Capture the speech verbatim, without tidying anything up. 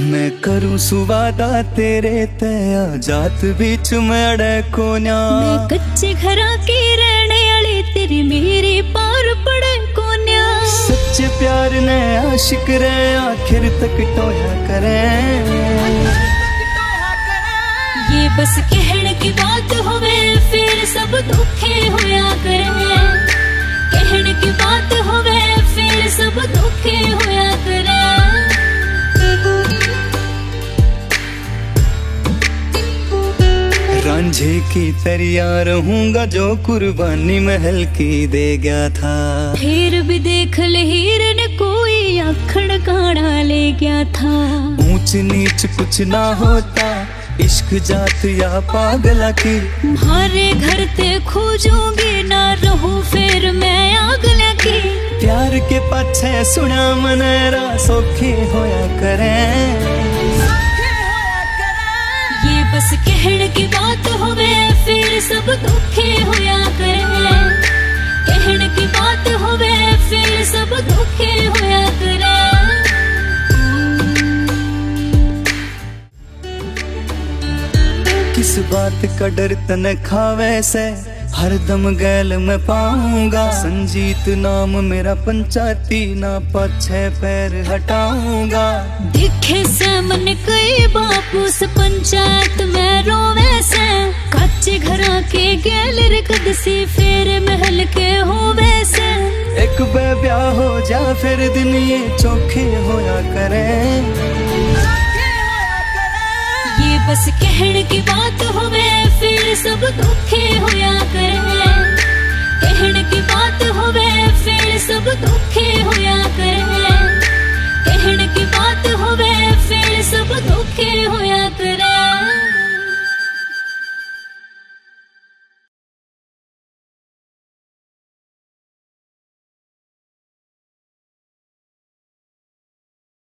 मैं करूं सुवादा तेरे तया जात बीच में अड़े कोन्या। मैं कच्चे घरा की रहने वाली तेरी मेरी पार पड़े कोन्या। सच्चे प्यार ने आशिक रे आखिर तक टोया करें। ये बस कहने की बात होवे फिर सब धोखे होया करे। कहने की बात होवे फिर सब धोखे होया करे। रांझे की तरिया रहूंगा जो कुर्बानी महल की दे गया था। फिर भी देख ले हीरन कोई आखड़ काड़ा ले गया था। ऊंच नीच कुछ ना होता इश्क जात या पागला की। तुम्हारे घर ते खोजूंगी ना रहूं फिर मैं आगला की। प्यार के पीछे सुना मनेरा सौखे होया करें। ये बस कहने की बात होवे फिर सब धोखे होया करे। कहने की बात होवे फिर सब धोखे होया करे। किस बात का डर तन खावे से हर दम गैल में पाऊंगा। संजीत नाम मेरा पंचायती ना पछे पैर हटाऊंगा। दिखे से मन कई बापू से पंचायत में रोवे से। कच्चे घरा के गैल रकदसी फेर महल के होवे से। एक बे ब्याह हो जा फिर दिन ये चौखे होया करें।